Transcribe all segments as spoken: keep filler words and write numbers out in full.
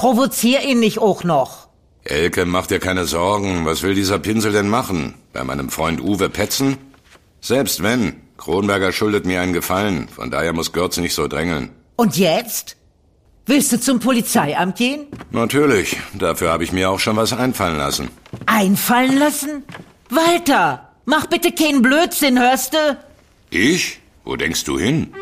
Provozier ihn nicht auch noch. Elke, mach dir keine Sorgen. Was will dieser Pinsel denn machen? Bei meinem Freund Uwe petzen? Selbst wenn. Kronberger schuldet mir einen Gefallen. Von daher muss Görz nicht so drängeln. Und jetzt? Willst du zum Polizeiamt gehen? Natürlich. Dafür habe ich mir auch schon was einfallen lassen. Einfallen lassen? Walter, mach bitte keinen Blödsinn, hörst du? Ich? Wo denkst du hin?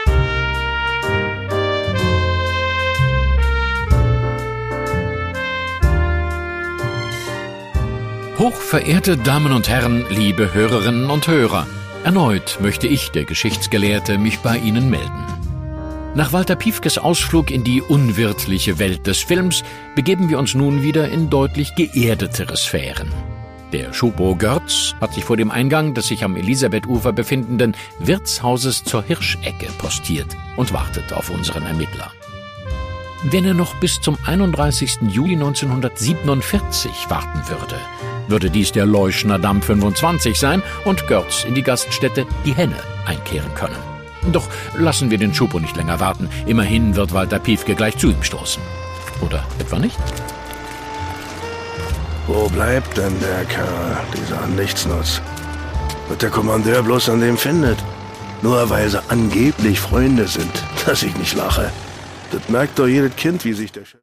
Hochverehrte Damen und Herren, liebe Hörerinnen und Hörer, erneut möchte ich, der Geschichtsgelehrte, mich bei Ihnen melden. Nach Walter Piefkes Ausflug in die unwirtliche Welt des Films begeben wir uns nun wieder in deutlich geerdetere Sphären. Der Schupo Görz hat sich vor dem Eingang des sich am Elisabethufer befindenden Wirtshauses zur Hirschecke postiert und wartet auf unseren Ermittler. Wenn er noch bis zum einunddreißigsten Juli neunzehnhundertsiebenundvierzig warten würde, würde dies der Leuschner Damm fünfundzwanzig sein und Görz in die Gaststätte Die Henne einkehren können. Doch lassen wir den Schupo nicht länger warten. Immerhin wird Walter Piefke gleich zu ihm stoßen. Oder etwa nicht? Wo bleibt denn der Kerl, dieser Nichtsnutz? Wird der Kommandeur bloß an dem findet? Nur weil sie angeblich Freunde sind, dass ich nicht lache. Das merkt doch jedes Kind, wie sich der Chef...